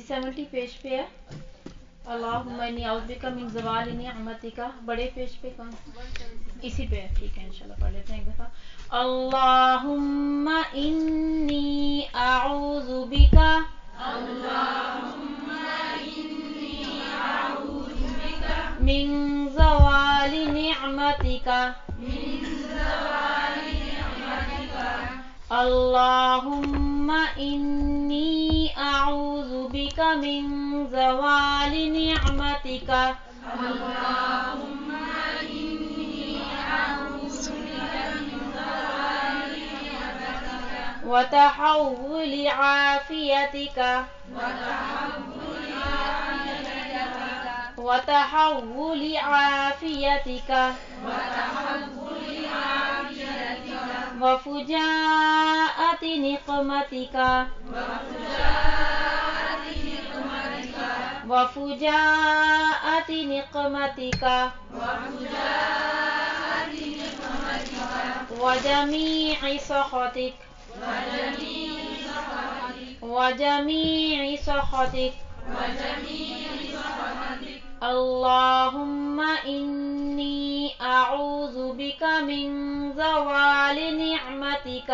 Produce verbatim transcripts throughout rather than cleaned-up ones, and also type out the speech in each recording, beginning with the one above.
Seventy page پہ ہے. اللہم انی اعوذ بک من زوال نعمتک. بڑے پیج پہ کہاں؟ اسی پہ ہے. ٹھیک ہے انشاءاللہ پڑھ لیتے ہیں ایک دفعہ. اللہم انی اعوذ بک من زوال نعمتک. اللہم انی اعوذ بک من زوال نعمتک وتحول عافیتک وتحول عافیتک وفجاءت نقمتک وفجاءت نقمتک وجمیع سخطک وجمیع سخطک. اللہم انی اعوذ بک من زوال نعمتک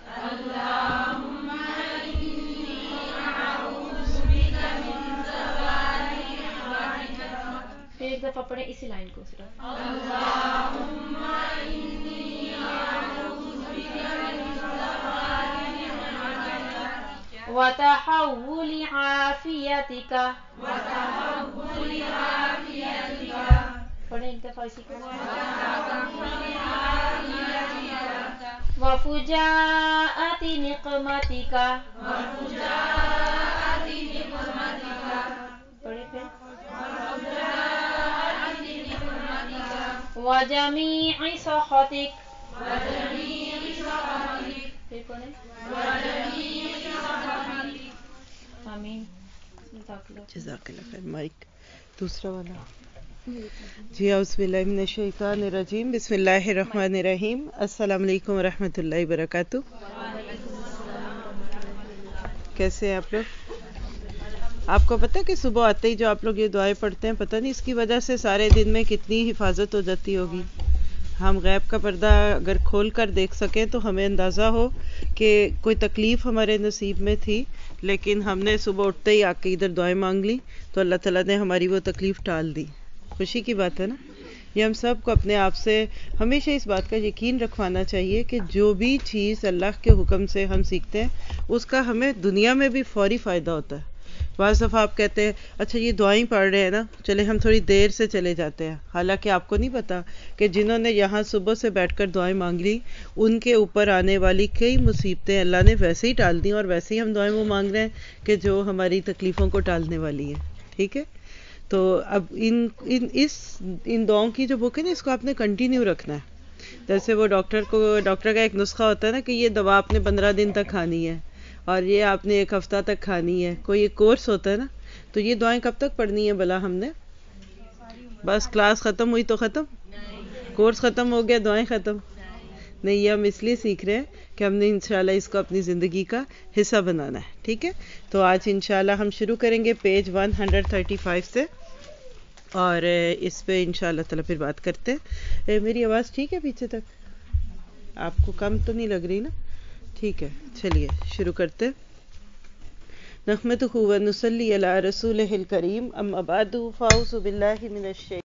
پھر ایک دفعہ پڑھیں اسی لائن کو صرف. وتحول عافیتک. پڑھیں ایک دفعہ اسی کو. وفجاءت نقمتک. پڑھیں پھر. وجمیع سخطک. پھر پڑھیں. آمین. جزاک اللہ خیر. مائک دوسرا والا. جی اعوذ باللہ من الشیطان الرجیم. بسم اللہ الرحمن الرحیم. السلام علیکم ورحمۃ اللہ وبرکاتہ. کیسے ہیں آپ لوگ؟ آپ کو پتہ کہ صبح آتے ہی جو آپ لوگ یہ دعائیں پڑھتے ہیں، پتہ نہیں اس کی وجہ سے سارے دن میں کتنی حفاظت ہو جاتی ہوگی. ہم غیب کا پردہ اگر کھول کر دیکھ سکیں تو ہمیں اندازہ ہو کہ کوئی تکلیف ہمارے نصیب میں تھی، لیکن ہم نے صبح اٹھتے ہی آ کے ادھر دعائیں مانگ لی تو اللہ تعالیٰ نے ہماری وہ تکلیف ٹال دی. خوشی کی بات ہے نا. یہ ہم سب کو اپنے آپ سے ہمیشہ اس بات کا یقین رکھوانا چاہیے کہ جو بھی چیز اللہ کے حکم سے ہم سیکھتے ہیں اس کا ہمیں دنیا میں بھی فوری فائدہ ہوتا ہے. بعض دفعہ آپ کہتے ہیں اچھا یہ دعائیں پڑھ رہے ہیں نا، چلے ہم تھوڑی دیر سے چلے جاتے ہیں. حالانکہ آپ کو نہیں پتا کہ جنہوں نے یہاں صبح سے بیٹھ کر دعائیں مانگ لی ان کے اوپر آنے والی کئی مصیبتیں اللہ نے ویسے ہی ٹال دیں، اور ویسے ہی ہم دعائیں وہ مانگ رہے ہیں کہ جو ہماری تکلیفوں کو ٹالنے والی ہے. ٹھیک ہے. تو اب ان ان اس ان دعاؤں کی جو بک ہے نا، اس کو آپ نے کنٹینیو رکھنا ہے. جیسے وہ ڈاکٹر کو ڈاکٹر کا ایک نسخہ ہوتا ہے نا کہ یہ دوا آپ نے پندرہ دن تک کھانی ہے اور یہ آپ نے ایک ہفتہ تک کھانی ہے. کوئی ایک کورس ہوتا ہے نا. تو یہ دعائیں کب تک پڑھنی ہے بلا ہم نے؟ بس کلاس ختم ہوئی تو ختم، کورس ختم ہو گیا دعائیں ختم نہیں. یہ ہم اس لیے سیکھ رہے ہیں کہ ہم نے انشاءاللہ اس کو اپنی زندگی کا حصہ بنانا ہے. ٹھیک ہے. تو آج انشاءاللہ ہم شروع کریں گے page one hundred thirty five سے، اور اس پہ انشاءاللہ تعالیٰ پھر بات کرتے ہیں. میری آواز ٹھیک ہے پیچھے تک؟ آپ کو کم تو نہیں لگ رہی نا؟ ٹھیک ہے. چلیے شروع کرتے. نحمدہ و نصلی علی رسولہ الکریم. اما بعد فاعوذ باللہ من الشیطان